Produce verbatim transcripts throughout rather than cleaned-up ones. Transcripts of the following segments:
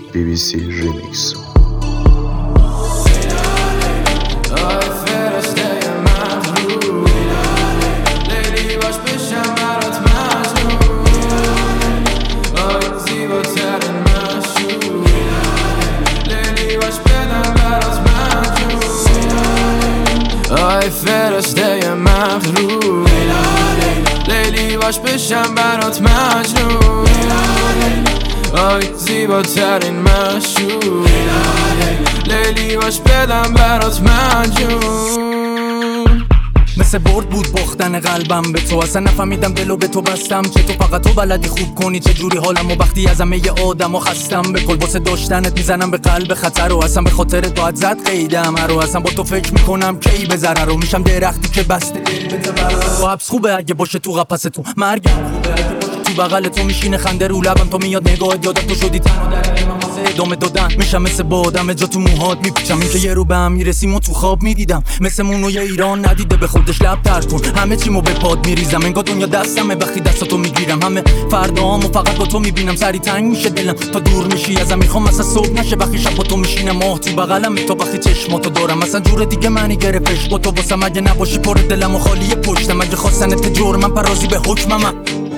بی بی سی ریمیکس. آی فرشته مغرور لیلی باش بشم برات مجنون آی زیباترین مشهور لیلی باش بدم برات مجنون. مثل برد بود باختن قلبم به تو، اصلا نفهمیدم دلو به تو بستم چه تو فقط تو بلدی خوب کنی چه جوری حالم و وقتی از همه آدم و خستم به کل واسه داشتنت میزنم به قلب خطر و اصلا به خاطر تو حد زد قیدم رو اصلا با تو فکر میکنم کی به ضرر رو میشم درختی که بسته تو حبس خوبه اگه باشه تو قفس تو مرگم خوبه اگه باشه تو بغل تو میشینه خنده رو لبم تو میاد نگاهت یادت تو شدی تنها در من واسه ادامه دادن میشم مثل بادم جا تو موهات میپیچم این که یه رو به هم میرسیم و تو خواب میدیدم مثل مونوی ایران ندیده به خودش لب تر کن همه چیمو به پاد میریزم انگار دنیا دستمه وقتی دستاتو میگیرم همه فرداهامو فقط با تو میبینم سری تنگ میشه دلم تا دور میشی ازم میخوام مثلا صبح نشه وقتی شب با تو میشینم ماه تو بغلم تو وقتی چشماتو دارم مثلا جور دیگه معنی گرفتش با تو واسم اگه نباشی پر دلم و خالی پشتم اگه خواستنت جور من پرازی به حکمم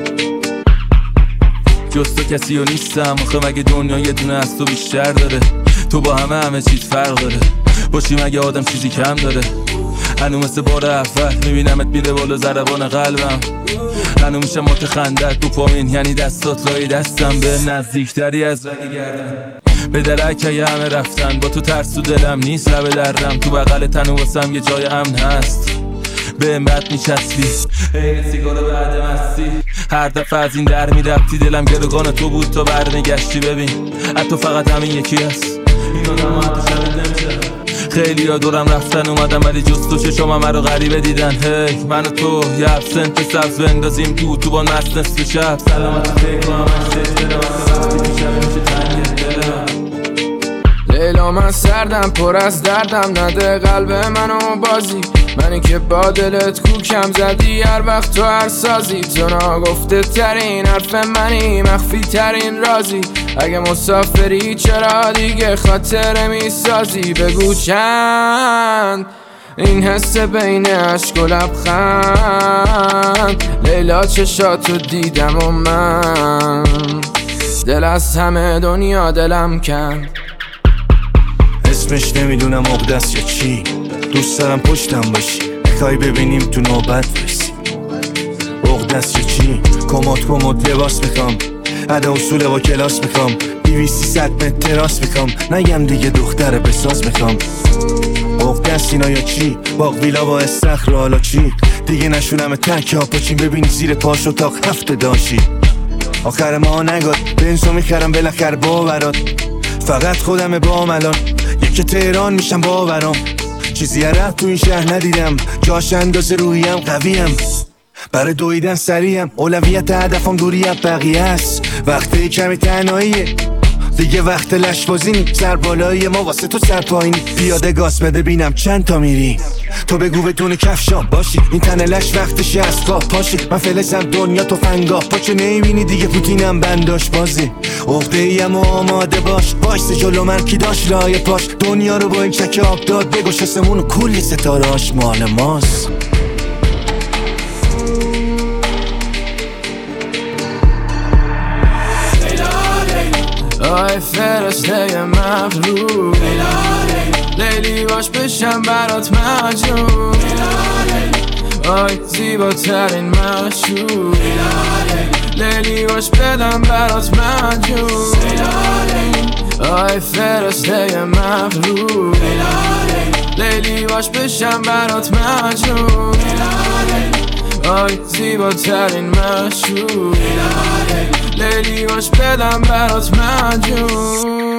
جز تو کسی و نیستم آخه مگه دنیا یه دونه از تو بیشتر داره تو با همه همه چیز فرق داره باشی مگه آدم چیزی کم داره هنو مثل بار اول میبینمت میره بالا ضربان قلبم هنو میشم متخندت تو پامین یعنی دستات لای دستم به نزدیکتری از رگ گردن به درک همه رفتن با تو ترس تو دلم نیست لب دردم تو بغل تنو واسم یه جای امن هست به امرت میچسبی این سیگار بعد مستی هر دفعه از این در میرفتی دلم گروگان تو بود تا برنگشتی ببین حتی فقط همین یکی هست این آدم ها حتی شبت نمیشه خیلی ها دورم رفتن اومدم ولی جز تو چشم همه رو غریبه دیدن هی من و تو یه ابسنت سبز بندازیم تو تو با نست نصف شب سلامت فکر و همش چشم دلم وقتی پیشم میشه تنگ دلم لیلا من سردم پر از دردم نده قلب منو بازی منی که با دلت کوکم زدی هر وقت تو هر سازی تو ناگفته ترین حرف منی مخفی ترین رازی اگه مسافری چرا دیگه خاطره میسازی بگو چند این حس بین عشق و لبخند لیلا چشاتو دیدم و من دل از همه دنیا دلم کن اسمش نمیدونم عقده‌ست یا چی دوست دارم پشتم باشی میخوای ببینیم تو نوبت برسی عقده‌ست یا چی کمد کمد لباس میخوام ادا اصول با کلاس میخوام بیویسی صد متر تراس میخوام نگم دیگه دختر بساز میخوام عقده‌ست اینا یا چی باغ ویلا با استخر حالا چی دیگه نشونم تک ها پاچین ببینی زیر پاش اتاق هفته داشی آخر ما نگاد بنزو میخرم بالاخره باورات فقط خودم با الان یکی تهران میشم باورام چیزی رفت تو این شهر ندیدم جاش اندازه روحیم قویم برای دویدن سریم اولویت هدفم دوری از بقیه است وقتی کمی تنهاییه دیگه وقت لشبازی نی سر بالایی ما واسه تو سر پایینی پیاده گاز بده بینم چند تا میری تو بگو بدون کفشام باشی این تن لش وقتش از خواب پاشی من فلزم دنیا تو فنگاه پاچه نمیبینی دیگه پوتینم بنداش بازی عقده ایم و آماده باش وایس جلو من کی داشت رای پاش دنیا رو با این چک آب داد بگو شسمون و کلی ستارهاش مال ماست آی فرشته مغرور لیلی باش بشم برات مجنون آی زیباترین مشهور لیلی باش بدم برات مجنون آی فرشته مغرور لیلی باش بشم برات مجنون آی زیباترین مشهور لیلی باش بدم برات مجنون.